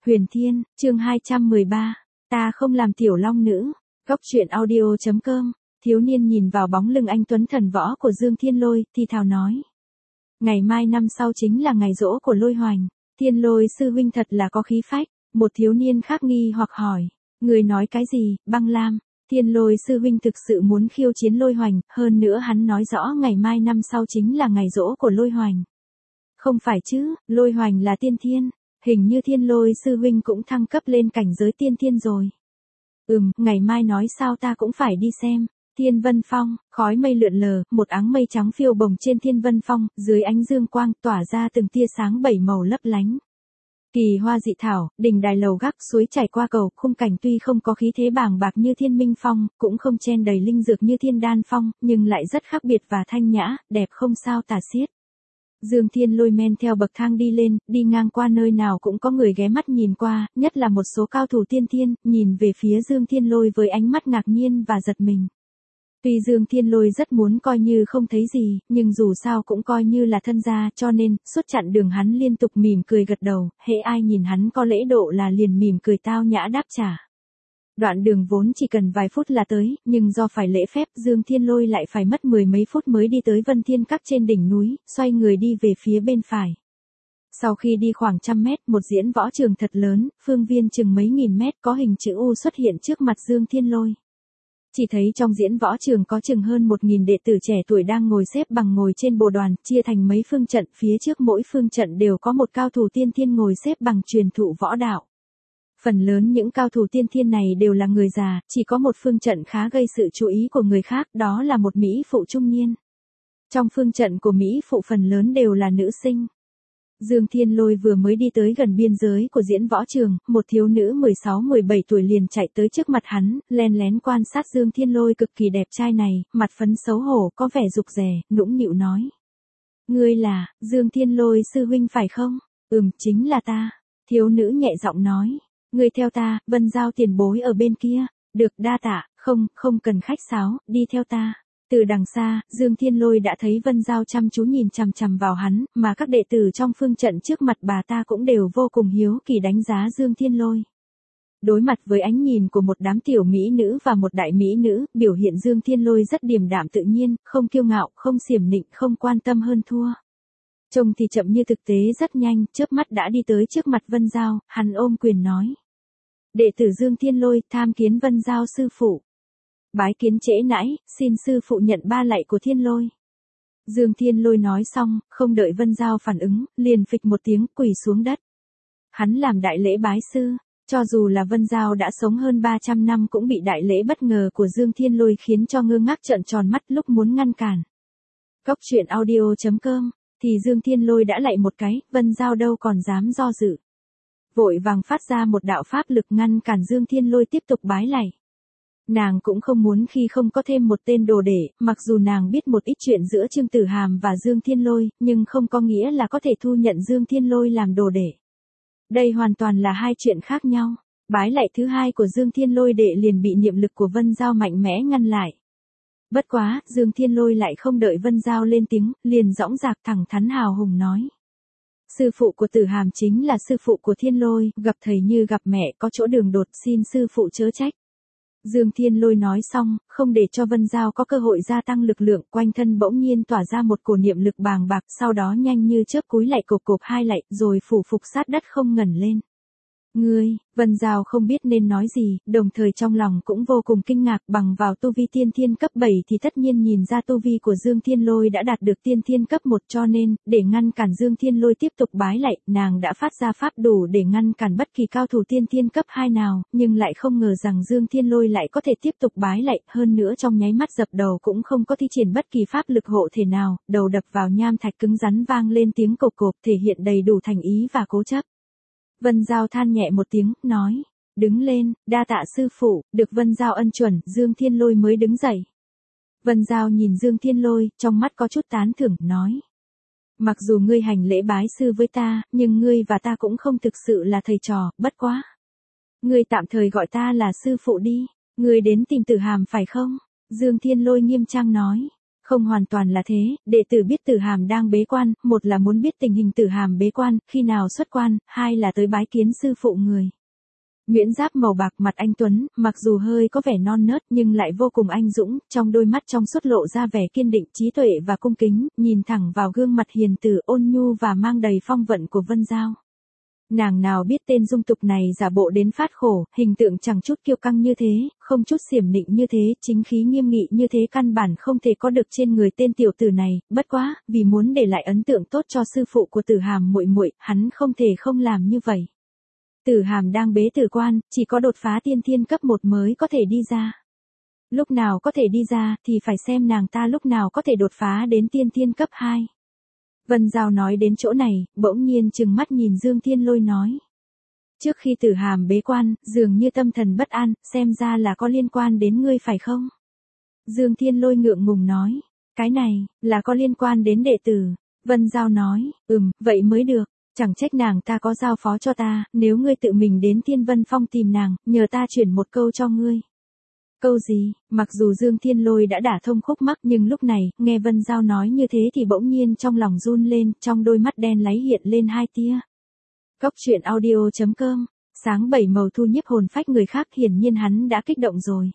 Huyền Thiên, chương 213. Ta không làm tiểu long nữ. Góc truyện audio.com. Thiếu niên nhìn vào bóng lưng anh tuấn thần võ của Dương Thiên Lôi, thì thào nói. Ngày mai năm sau chính là ngày giỗ của Lôi Hoành. Thiên Lôi sư huynh thật là có khí phách. Một thiếu niên khác nghi hoặc hỏi. Người nói cái gì, Băng Lam? Thiên Lôi sư huynh thực sự muốn khiêu chiến Lôi Hoành, hơn nữa hắn nói rõ ngày mai năm sau chính là ngày giỗ của Lôi Hoành. Không phải chứ, Lôi Hoành là tiên thiên. Hình như Thiên Lôi sư huynh cũng thăng cấp lên cảnh giới tiên thiên rồi. Ngày mai nói sao ta cũng phải đi xem. Thiên Vân Phong, khói mây lượn lờ, một áng mây trắng phiêu bồng trên Thiên Vân Phong, dưới ánh dương quang tỏa ra từng tia sáng bảy màu lấp lánh. Kỳ hoa dị thảo, đỉnh đài lầu gác, suối chảy qua cầu, khung cảnh tuy không có khí thế bàng bạc như Thiên Minh Phong, cũng không chen đầy linh dược như Thiên Đan Phong, nhưng lại rất khác biệt và thanh nhã, đẹp không sao tả xiết. Dương Thiên Lôi men theo bậc thang đi lên, đi ngang qua nơi nào cũng có người ghé mắt nhìn qua, nhất là một số cao thủ tiên thiên, nhìn về phía Dương Thiên Lôi với ánh mắt ngạc nhiên và giật mình. Tuy Dương Thiên Lôi rất muốn coi như không thấy gì, nhưng dù sao cũng coi như là thân gia, cho nên, suốt chặng đường hắn liên tục mỉm cười gật đầu, hễ ai nhìn hắn có lễ độ là liền mỉm cười tao nhã đáp trả. Đoạn đường vốn chỉ cần vài phút là tới, nhưng do phải lễ phép Dương Thiên Lôi lại phải mất mười mấy phút mới đi tới Vân Thiên Các trên đỉnh núi, xoay người đi về phía bên phải. Sau khi đi khoảng 100 mét, một diễn võ trường thật lớn, phương viên chừng mấy nghìn mét có hình chữ U xuất hiện trước mặt Dương Thiên Lôi. Chỉ thấy trong diễn võ trường có chừng hơn 1.000 đệ tử trẻ tuổi đang ngồi xếp bằng ngồi trên bồ đoàn, chia thành mấy phương trận, phía trước mỗi phương trận đều có một cao thủ tiên thiên ngồi xếp bằng truyền thụ võ đạo. Phần lớn những cao thủ tiên thiên này đều là người già, chỉ có một phương trận khá gây sự chú ý của người khác, đó là một mỹ phụ trung niên. Trong phương trận của mỹ phụ phần lớn đều là nữ sinh. Dương Thiên Lôi vừa mới đi tới gần biên giới của diễn võ trường, một thiếu nữ 16-17 tuổi liền chạy tới trước mặt hắn, len lén quan sát Dương Thiên Lôi cực kỳ đẹp trai này, mặt phấn xấu hổ, có vẻ rụt rè, nũng nịu nói. Ngươi là, Dương Thiên Lôi sư huynh phải không? Chính là ta. Thiếu nữ nhẹ giọng nói. Ngươi theo ta, Vân Giao tiền bối ở bên kia. Được, đa tạ, không cần khách sáo, đi theo ta. Từ đằng xa, Dương Thiên Lôi đã thấy Vân Giao chăm chú nhìn chằm chằm vào hắn, mà các đệ tử trong phương trận trước mặt bà ta cũng đều vô cùng hiếu kỳ đánh giá Dương Thiên Lôi. Đối mặt với ánh nhìn của một đám tiểu mỹ nữ và một đại mỹ nữ, biểu hiện Dương Thiên Lôi rất điềm đạm tự nhiên, không kiêu ngạo, không xiểm nịnh, không quan tâm hơn thua. Trông thì chậm như thực tế rất nhanh, chớp mắt đã đi tới trước mặt Vân Giao, hắn ôm quyền nói. Đệ tử Dương Thiên Lôi, tham kiến Vân Giao sư phụ. Bái kiến trễ nãi, xin sư phụ nhận ba lạy của Thiên Lôi. Dương Thiên Lôi nói xong, không đợi Vân Giao phản ứng, liền phịch một tiếng quỳ xuống đất. Hắn làm đại lễ bái sư, cho dù là Vân Giao đã sống hơn 300 năm cũng bị đại lễ bất ngờ của Dương Thiên Lôi khiến cho ngơ ngác trợn tròn mắt lúc muốn ngăn cản. Góc truyện audio.com, thì Dương Thiên Lôi đã lạy một cái, Vân Giao đâu còn dám do dự. Vội vàng phát ra một đạo pháp lực ngăn cản Dương Thiên Lôi tiếp tục bái lạy. Nàng cũng không muốn khi không có thêm một tên đồ đệ, mặc dù nàng biết một ít chuyện giữa Trương Tử Hàm và Dương Thiên Lôi, nhưng không có nghĩa là có thể thu nhận Dương Thiên Lôi làm đồ đệ. Đây hoàn toàn là hai chuyện khác nhau. Bái lạy thứ hai của Dương Thiên Lôi đệ liền bị niệm lực của Vân Giao mạnh mẽ ngăn lại. Bất quá, Dương Thiên Lôi lại không đợi Vân Giao lên tiếng, liền dõng dạc thẳng thắn hào hùng nói. Sư phụ của Tử Hàm chính là sư phụ của Thiên Lôi, gặp thầy như gặp mẹ, có chỗ đường đột, xin sư phụ chớ trách. Dương Thiên Lôi nói xong, không để cho Vân Giao có cơ hội gia tăng lực lượng, quanh thân bỗng nhiên tỏa ra một cổ niệm lực bàng bạc, sau đó nhanh như chớp cúi lạy cộp cộp hai lạy, rồi phủ phục sát đất không ngẩng lên. Ngươi, Vân Giao không biết nên nói gì, đồng thời trong lòng cũng vô cùng kinh ngạc, bằng vào tu vi tiên thiên cấp 7 thì tất nhiên nhìn ra tu vi của Dương Thiên Lôi đã đạt được tiên thiên cấp 1 cho nên, để ngăn cản Dương Thiên Lôi tiếp tục bái lạy, nàng đã phát ra pháp đủ để ngăn cản bất kỳ cao thủ tiên thiên cấp 2 nào, nhưng lại không ngờ rằng Dương Thiên Lôi lại có thể tiếp tục bái lạy, hơn nữa trong nháy mắt dập đầu cũng không có thi triển bất kỳ pháp lực hộ thể nào, đầu đập vào nham thạch cứng rắn vang lên tiếng cộp cộp, thể hiện đầy đủ thành ý và cố chấp. Vân Giao than nhẹ một tiếng, nói, đứng lên, đa tạ sư phụ, được Vân Giao ân chuẩn, Dương Thiên Lôi mới đứng dậy. Vân Giao nhìn Dương Thiên Lôi, trong mắt có chút tán thưởng, nói. Mặc dù ngươi hành lễ bái sư với ta, nhưng ngươi và ta cũng không thực sự là thầy trò, bất quá. Ngươi tạm thời gọi ta là sư phụ đi, ngươi đến tìm Tử Hàm phải không? Dương Thiên Lôi nghiêm trang nói. Không hoàn toàn là thế, đệ tử biết Tử Hàm đang bế quan, một là muốn biết tình hình Tử Hàm bế quan, khi nào xuất quan, hai là tới bái kiến sư phụ người. Nguyễn giáp màu bạc mặt anh tuấn, mặc dù hơi có vẻ non nớt nhưng lại vô cùng anh dũng, trong đôi mắt trong suốt lộ ra vẻ kiên định, trí tuệ và cung kính, nhìn thẳng vào gương mặt hiền từ ôn nhu và mang đầy phong vận của Vân Giao. Nàng nào biết tên dung tục này giả bộ đến phát khổ, hình tượng chẳng chút kiêu căng như thế, không chút xiểm nịnh như thế, chính khí nghiêm nghị như thế căn bản không thể có được trên người tên tiểu tử này, bất quá, vì muốn để lại ấn tượng tốt cho sư phụ của Tử Hàm muội muội, hắn không thể không làm như vậy. Tử Hàm đang bế tử quan, chỉ có đột phá tiên thiên cấp 1 mới có thể đi ra. Lúc nào có thể đi ra thì phải xem nàng ta lúc nào có thể đột phá đến tiên thiên cấp 2. Vân Giao nói đến chỗ này, bỗng nhiên trừng mắt nhìn Dương Thiên Lôi nói. Trước khi Tử Hàm bế quan, dường như tâm thần bất an, xem ra là có liên quan đến ngươi phải không? Dương Thiên Lôi ngượng ngùng nói. Cái này, là có liên quan đến đệ tử. Vân Giao nói, vậy mới được. Chẳng trách nàng ta có giao phó cho ta, nếu ngươi tự mình đến Thiên Vân Phong tìm nàng, nhờ ta chuyển một câu cho ngươi. Câu gì? Mặc dù Dương Thiên Lôi đã đả thông khúc mắc nhưng lúc này, nghe Vân Giao nói như thế thì bỗng nhiên trong lòng run lên, trong đôi mắt đen láy hiện lên hai tia. Cốc truyện audio.com, sáng 7 màu thu nhiếp hồn phách người khác, hiển nhiên hắn đã kích động rồi.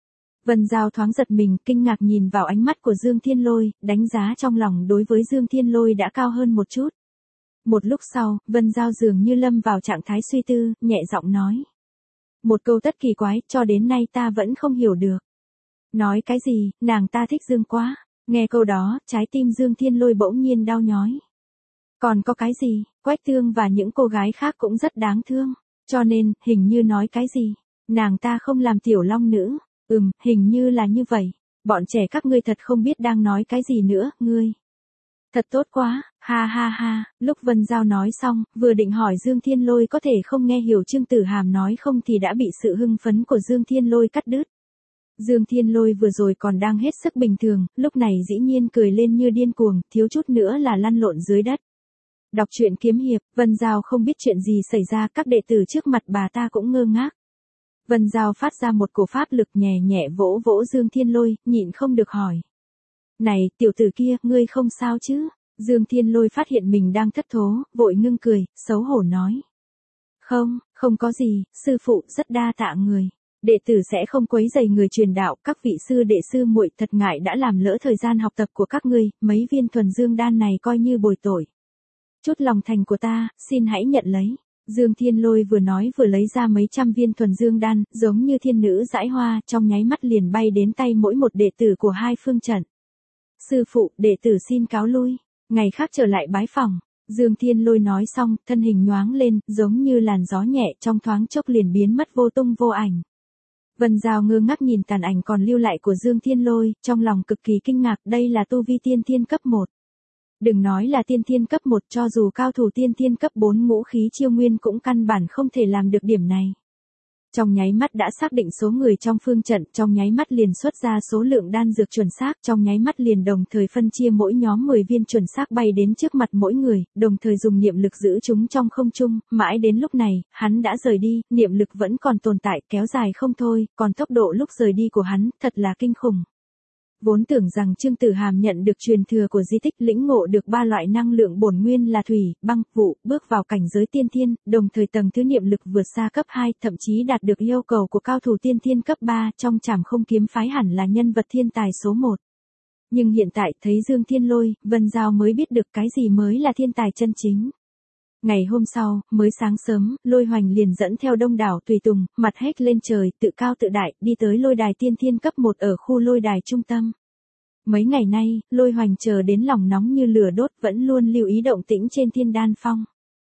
Vân Giao thoáng giật mình, kinh ngạc nhìn vào ánh mắt của Dương Thiên Lôi, đánh giá trong lòng đối với Dương Thiên Lôi đã cao hơn một chút. Một lúc sau, Vân Giao dường như lâm vào trạng thái suy tư, nhẹ giọng nói. Một câu tất kỳ quái, cho đến nay ta vẫn không hiểu được. Nói cái gì, nàng ta thích Dương quá. Nghe câu đó, trái tim Dương Thiên Lôi bỗng nhiên đau nhói. Còn có cái gì, Quách Thương và những cô gái khác cũng rất đáng thương. Cho nên, hình như nói cái gì, nàng ta không làm tiểu long nữ. Hình như là như vậy. Bọn trẻ các ngươi thật không biết đang nói cái gì nữa, ngươi. Thật tốt quá, ha ha ha, lúc Vân Giao nói xong, vừa định hỏi Dương Thiên Lôi có thể không nghe hiểu Trương Tử Hàm nói không thì đã bị sự hưng phấn của Dương Thiên Lôi cắt đứt. Dương Thiên Lôi vừa rồi còn đang hết sức bình thường, lúc này dĩ nhiên cười lên như điên cuồng, thiếu chút nữa là lăn lộn dưới đất. Đọc truyện kiếm hiệp, Vân Giao không biết chuyện gì xảy ra, các đệ tử trước mặt bà ta cũng ngơ ngác. Vân Giao phát ra một cổ pháp lực nhẹ nhẹ vỗ vỗ Dương Thiên Lôi, nhịn không được hỏi. Này, tiểu tử kia, ngươi không sao chứ? Dương Thiên Lôi phát hiện mình đang thất thố, vội ngưng cười, xấu hổ nói. Không có gì, sư phụ rất đa tạ người. Đệ tử sẽ không quấy rầy người truyền đạo, các vị sư đệ sư muội thật ngại đã làm lỡ thời gian học tập của các ngươi, mấy viên thuần dương đan này coi như bồi tội. Chút lòng thành của ta, xin hãy nhận lấy. Dương Thiên Lôi vừa nói vừa lấy ra mấy trăm viên thuần dương đan, giống như thiên nữ dãi hoa, trong nháy mắt liền bay đến tay mỗi một đệ tử của hai phương trận. Sư phụ, đệ tử xin cáo lui, ngày khác trở lại bái phỏng. Dương Thiên Lôi nói xong, thân hình nhoáng lên, giống như làn gió nhẹ, trong thoáng chốc liền biến mất vô tung vô ảnh. Vân Giao ngơ ngác nhìn tàn ảnh còn lưu lại của Dương Thiên Lôi, trong lòng cực kỳ kinh ngạc, đây là tu vi tiên thiên cấp 1. Đừng nói là tiên thiên cấp 1, cho dù cao thủ tiên thiên cấp 4 ngũ khí chiêu nguyên cũng căn bản không thể làm được điểm này. Trong nháy mắt đã xác định số người trong phương trận, trong nháy mắt liền xuất ra số lượng đan dược chuẩn xác, trong nháy mắt liền đồng thời phân chia mỗi nhóm 10 viên chuẩn xác bay đến trước mặt mỗi người, đồng thời dùng niệm lực giữ chúng trong không trung, mãi đến lúc này, hắn đã rời đi, niệm lực vẫn còn tồn tại, kéo dài không thôi, còn tốc độ lúc rời đi của hắn, thật là kinh khủng. Vốn tưởng rằng Trương Tử Hàm nhận được truyền thừa của di tích, lĩnh ngộ được 3 loại năng lượng bổn nguyên là thủy, băng, vụ, bước vào cảnh giới tiên thiên, đồng thời tầng thứ niệm lực vượt xa cấp 2, thậm chí đạt được yêu cầu của cao thủ tiên thiên cấp 3, trong Trảm Không kiếm phái hẳn là nhân vật thiên tài số 1. Nhưng hiện tại thấy Dương Thiên Lôi, Vân Giao mới biết được cái gì mới là thiên tài chân chính. Ngày hôm sau, mới sáng sớm, Lôi Hoành liền dẫn theo đông đảo tùy tùng, mặt hét lên trời, tự cao tự đại, đi tới lôi đài tiên thiên cấp 1 ở khu lôi đài trung tâm. Mấy ngày nay, Lôi Hoành chờ đến lòng nóng như lửa đốt, vẫn luôn lưu ý động tĩnh trên Thiên Đan Phong.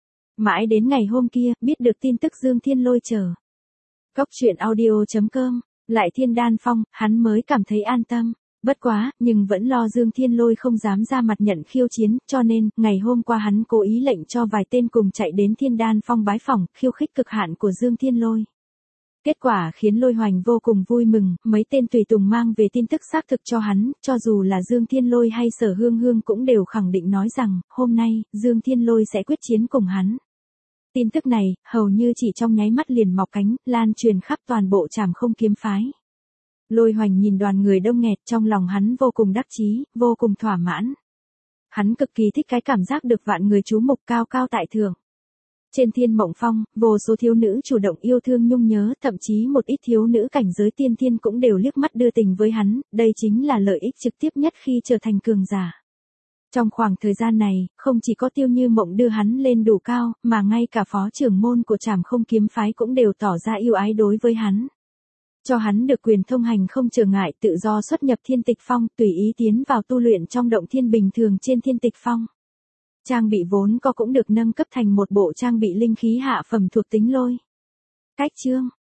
Mãi đến ngày hôm kia, biết được tin tức Dương Thiên Lôi chờ. Cốc truyện audio.com, lại Thiên Đan Phong, hắn mới cảm thấy an tâm. Bất quá, nhưng vẫn lo Dương Thiên Lôi không dám ra mặt nhận khiêu chiến, cho nên, ngày hôm qua hắn cố ý lệnh cho vài tên cùng chạy đến Thiên Đan Phong bái phỏng, khiêu khích cực hạn của Dương Thiên Lôi. Kết quả khiến Lôi Hoành vô cùng vui mừng, mấy tên tùy tùng mang về tin tức xác thực cho hắn, cho dù là Dương Thiên Lôi hay Sở Hương Hương cũng đều khẳng định nói rằng, hôm nay, Dương Thiên Lôi sẽ quyết chiến cùng hắn. Tin tức này, hầu như chỉ trong nháy mắt liền mọc cánh, lan truyền khắp toàn bộ Trảm Không kiếm phái. Lôi Hoành nhìn đoàn người đông nghẹt, trong lòng hắn vô cùng đắc chí, vô cùng thỏa mãn. Hắn cực kỳ thích cái cảm giác được vạn người chú mục cao cao tại thượng. Trên Thiên Mộng Phong, vô số thiếu nữ chủ động yêu thương nhung nhớ, thậm chí một ít thiếu nữ cảnh giới tiên thiên cũng đều liếc mắt đưa tình với hắn, đây chính là lợi ích trực tiếp nhất khi trở thành cường giả. Trong khoảng thời gian này, không chỉ có Tiêu Như Mộng đưa hắn lên đủ cao, mà ngay cả phó trưởng môn của Trảm Không Kiếm phái cũng đều tỏ ra yêu ái đối với hắn. Cho hắn được quyền thông hành không trở ngại tự do xuất nhập Thiên Tịch Phong, tùy ý tiến vào tu luyện trong động thiên bình thường trên Thiên Tịch Phong. Trang bị vốn có cũng được nâng cấp thành một bộ trang bị linh khí hạ phẩm thuộc tính lôi. Cách chương